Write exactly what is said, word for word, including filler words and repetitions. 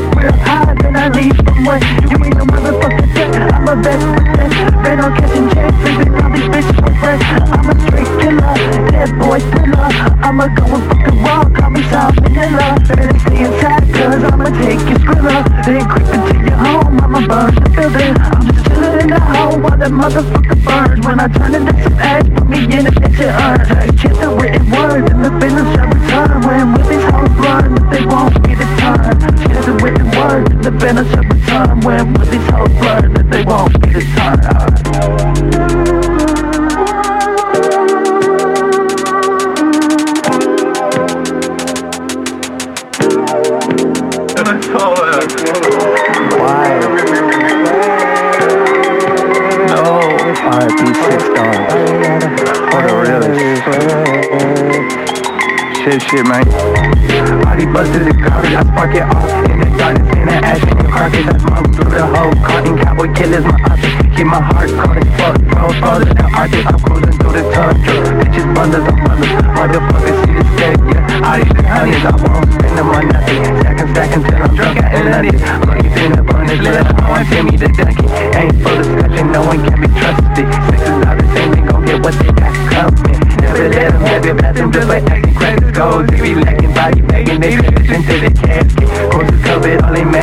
real high, then I leave somewhere. You ain't no motherfucking threat, I'm a vet with that. Red on catching checks, sleeping on these bitches for fresh. I'm a straight killer, dead boy thriller. I'ma go and fucking raw, call me South Manila. Better stay inside, cause I'ma take your skrilla. Then creep into your home, I'ma burn the building. I'm just chillin' in the hole while that motherfucker burns. When I turn into some ass, put me in a bitch and earn. Chant the written word, and the business shall return. When with these hoes learn that they won't get a turn. Chant the written word, and the business shall return. When with these hoes learn that they won't get a turn. And I saw that. Why? No. R I P six dogs. For the realest. Shit, shit, man. Body busted the garbage, I spark it off. In the darkness, in the ash, in your carcass. I smoke through the whole cotton. Cowboy killers, my option. Keep my heart cold as fuck. Bro, frozen and Arctic. I'm cruising through the tundra. Bitches, bundles, I'm bundles. Motherfuckers see the step, yeah. I eat the honeys, I won't spend them on nothing. Stack and stack until I'm drunk at Atlantic. Lucky in the bonus, let her know I'm Timmy the Ducky. Ain't full of scratching, no one can be trusted. Six is not the same, they gon' get what they got coming. Never let them have it, let them just like acting crackers goes. They be lacking body bagging, they fit into the casket. Courses covered, all they make